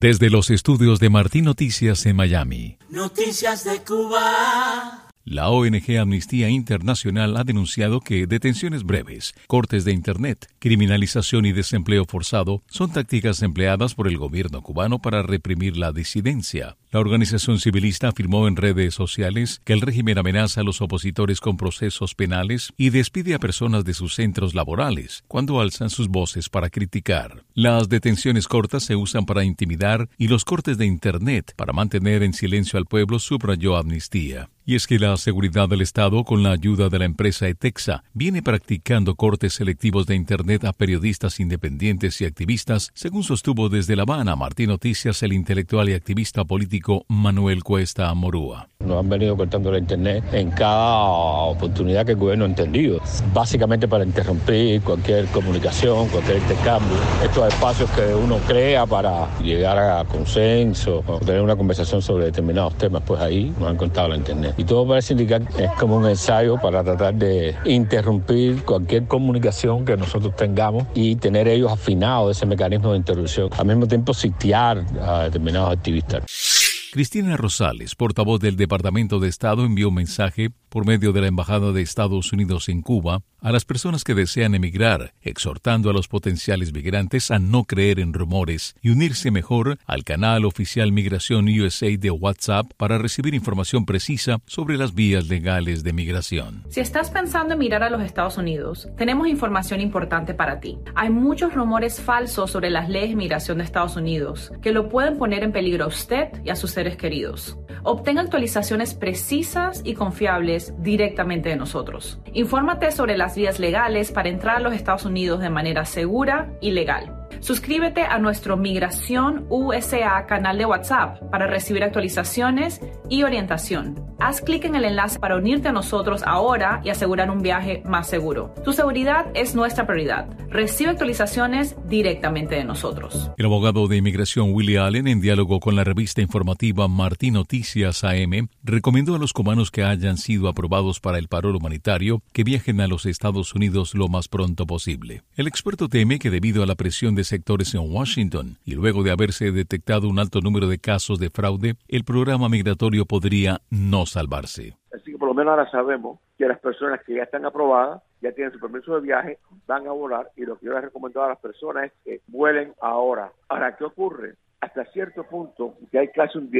Desde los estudios de Martín Noticias en Miami. Noticias de Cuba. La ONG Amnistía Internacional ha denunciado que detenciones breves, cortes de Internet, criminalización y desempleo forzado son tácticas empleadas por el gobierno cubano para reprimir la disidencia. La organización civilista afirmó en redes sociales que el régimen amenaza a los opositores con procesos penales y despide a personas de sus centros laborales cuando alzan sus voces para criticar. Las detenciones cortas se usan para intimidar y los cortes de Internet para mantener en silencio al pueblo, subrayó Amnistía. Y es que la seguridad del Estado, con la ayuda de la empresa Etexa, viene practicando cortes selectivos de Internet a periodistas independientes y activistas, según sostuvo desde La Habana Martín Noticias el intelectual y activista político Manuel Cuesta Amorúa. Nos han venido cortando la Internet en cada oportunidad que el gobierno ha entendido, básicamente para interrumpir cualquier comunicación, cualquier intercambio. Estos espacios que uno crea para llegar a consenso o tener una conversación sobre determinados temas, pues ahí nos han cortado la Internet. Y todo parece indicar que es como un ensayo para tratar de interrumpir cualquier comunicación que nosotros tengamos y tener ellos afinados ese mecanismo de interrupción. Al mismo tiempo sitiar a determinados activistas. Cristina Rosales, portavoz del Departamento de Estado, envió un mensaje por medio de la Embajada de Estados Unidos en Cuba a las personas que desean emigrar, exhortando a los potenciales migrantes a no creer en rumores y unirse mejor al canal oficial Migración USA de WhatsApp para recibir información precisa sobre las vías legales de migración. Si estás pensando en migrar a los Estados Unidos, tenemos información importante para ti. Hay muchos rumores falsos sobre las leyes de migración de Estados Unidos que lo pueden poner en peligro a usted y a sus seres queridos. Obtenga actualizaciones precisas y confiables directamente de nosotros. Infórmate sobre las vías legales para entrar a los Estados Unidos de manera segura y legal. Suscríbete a nuestro Migración USA canal de WhatsApp para recibir actualizaciones y orientación. Haz clic en el enlace para unirte a nosotros ahora y asegurar un viaje más seguro. Tu seguridad es nuestra prioridad. Recibe actualizaciones directamente de nosotros. El abogado de inmigración Willie Allen, en diálogo con la revista informativa Martín Noticias AM, recomendó a los cubanos que hayan sido aprobados para el parol humanitario que viajen a los Estados Unidos lo más pronto posible. El experto teme que debido a la presión de sectores en Washington y luego de haberse detectado un alto número de casos de fraude, el programa migratorio podría no salvarse. Así que por lo menos ahora sabemos que las personas que ya están aprobadas, ya tienen su permiso de viaje, van a volar, y lo que yo les he recomendado a las personas es que vuelen ahora. Ahora, ¿qué ocurre? Hasta cierto punto, que hay casi un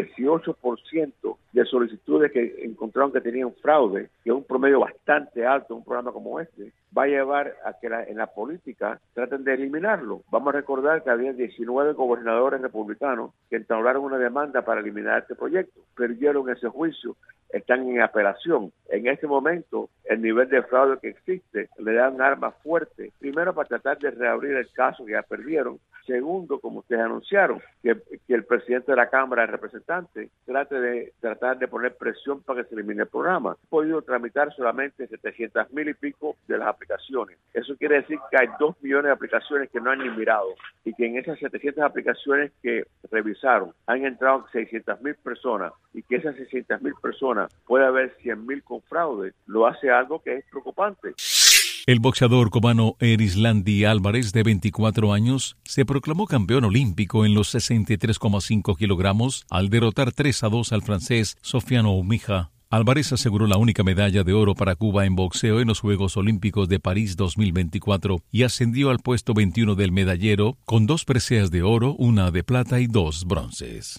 18% de solicitudes que encontraron que tenían fraude, que es un promedio bastante alto en un programa como este, va a llevar a que en la política traten de eliminarlo. Vamos a recordar que había 19 gobernadores republicanos que entablaron una demanda para eliminar este proyecto. Perdieron ese juicio, están en apelación. En este momento, el nivel de fraude que existe le da un arma fuerte. Primero, para tratar de reabrir el caso que ya perdieron. Segundo, como ustedes anunciaron, que el presidente de la Cámara de Representantes tratar de poner presión para que se elimine el programa. Ha podido tramitar solamente 700,000 y pico de las aplicaciones. Eso quiere decir que hay 2 millones de aplicaciones que no han ni mirado, y que en esas 700 aplicaciones que revisaron han entrado 600,000 personas, y que esas 600,000 personas puede haber 100,000 con fraude. Lo hace algo que es preocupante. El boxeador cubano Erislandy Álvarez, de 24 años, se proclamó campeón olímpico en los 63,5 kilogramos al derrotar 3-2 al francés Sofiane Oumiha. Álvarez aseguró la única medalla de oro para Cuba en boxeo en los Juegos Olímpicos de París 2024 y ascendió al puesto 21 del medallero con 2 preseas de oro, 1 de plata y 2 bronces.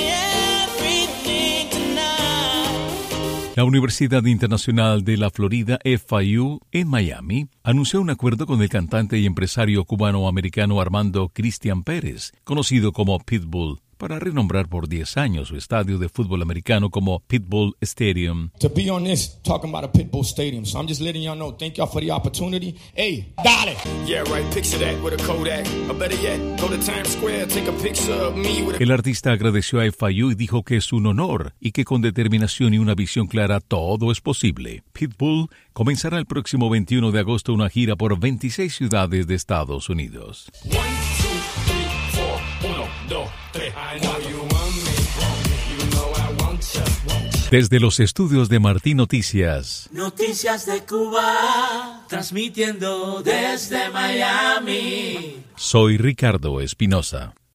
La Universidad Internacional de la Florida, FIU, en Miami, anunció un acuerdo con el cantante y empresario cubano-americano Armando Cristian Pérez, conocido como Pitbull, para renombrar por 10 años su estadio de fútbol americano como Pitbull Stadium. To be on this, talking about a Pitbull Stadium, so I'm just letting y'all know, thank y'all for the opportunity. Hey, dale! Yeah, right, picture that with a Kodak. Or better yet, go to Times Square, take a picture of me with a... El artista agradeció a FIU y dijo que es un honor y que con determinación y una visión clara todo es posible. Pitbull comenzará el próximo 21 de agosto una gira por 26 ciudades de Estados Unidos. 1, 2, 3, 4, 1, 2, 3. I know you want me, you know I want you. Desde los estudios de Martín Noticias. Noticias de Cuba, transmitiendo desde Miami. Soy Ricardo Espinosa.